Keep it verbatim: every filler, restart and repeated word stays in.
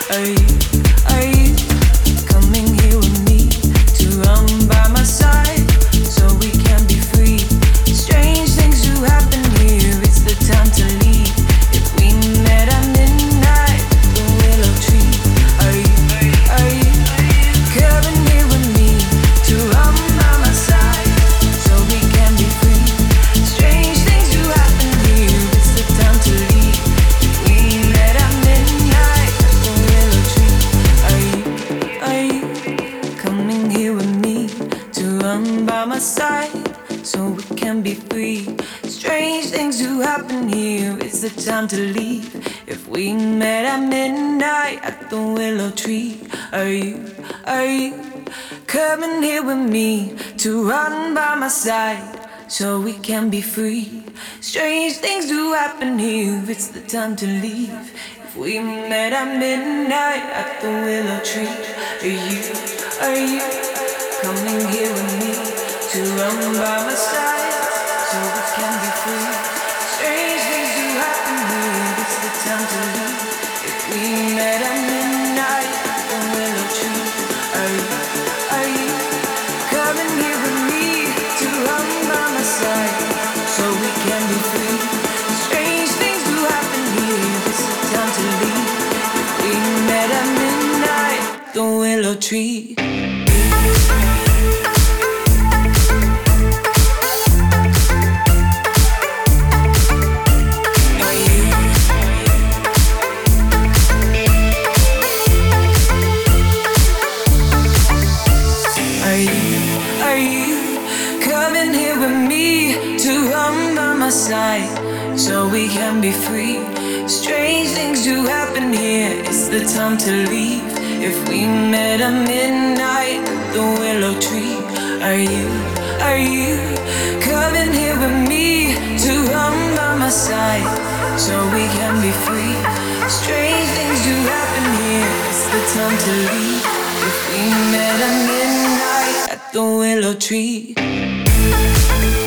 Are you, are you coming here with me to run by my side so we can be free? Strange things do happen here, it's the time to leave. If we met at midnight, the willow tree. Are you, are you coming here with me to run by my side so we can be free? Strange things do happen here, it's the time to leave. If we met at midnight, the willow tree. Are you, are you coming here with me to run by my side so we can be free? Strange things do happen here, it's the time to leave. If we met at midnight at the willow tree. Are you, are you coming here with me to run by my side so we can be free? Strange things do happen here, it's the time to leave. If we met at midnight at the willow tree. Are you, are you coming here with me to run by my side so we can be free? Strange things do happen here, it's the time to leave. If we met at midnight at the willow tree. Are you, are you coming here with me to run by my side so we can be free? Strange things do happen here, it's the time to leave. If we met at midnight at the willow tree. Are you, are you coming here with me to run by my side so we can be free? Strange things do happen here, it's the time to leave. If we met at midnight at the willow tree. Are you, are you coming here with me to run by my side so we can be free? Strange things do happen here, it's the time to leave. If we met at midnight at the willow tree.